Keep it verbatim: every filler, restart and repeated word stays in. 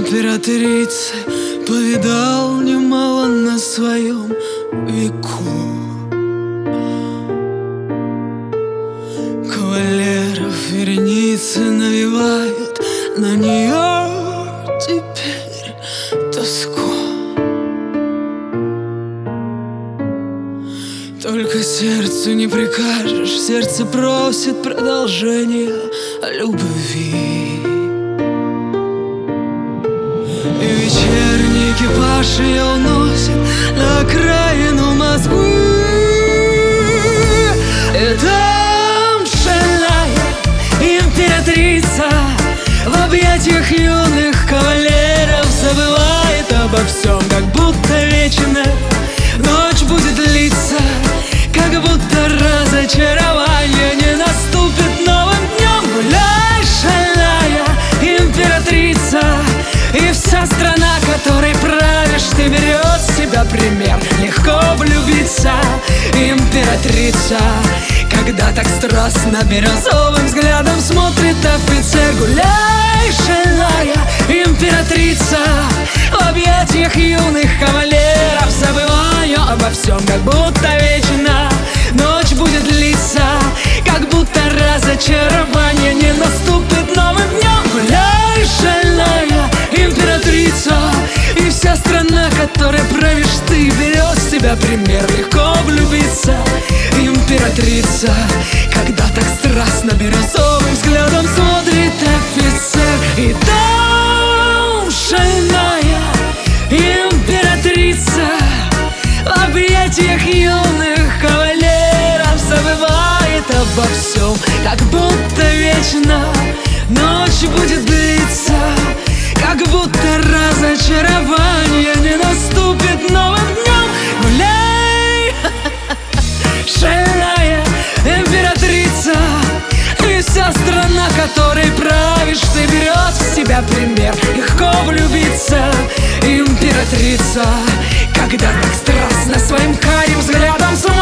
императрицы повидал немало на своем веку. Кавалеров вереницы навевают на нее теперь тоску. Только сердцу не прикажешь, сердце просит продолжения любви. И вечерний экипаж ее уносит на окраину Москвы. И там шальная императрица в объятиях юных кавалеров забывает обо всем, как будто вечно ночь будет длиться, как будто разочарование не наступит новым днем. Гуляй, шальная императрица, и вся страна, которой правишь ты, берет с себя пример. Легко влюбиться, императрица, когда так страстно бирюзовым взглядом смотрит офицер. Гуляй, шальная императрица, в объятиях юных кавалеров забываю обо всем, как будто вечно ночь будет длиться, как будто разочарование не наступит новым днем. Гуляй, шальная императрица, и вся страна, которой правишь ты, берет с тебя пример. Легко влюбиться, императрица, когда так страстно бирюзовым взглядом смотрит офицер. И там шальная императрица в объятиях юных кавалеров забывает обо всем, как будто вечно ночь будет длиться, как будто разочарование не наступит новым днем. Гуляй, шальная императрица, и вся страна, которой правишь ты, берет с себя пример. Легко влюбиться, императрица, когда так страстно своим карим взглядом смотришь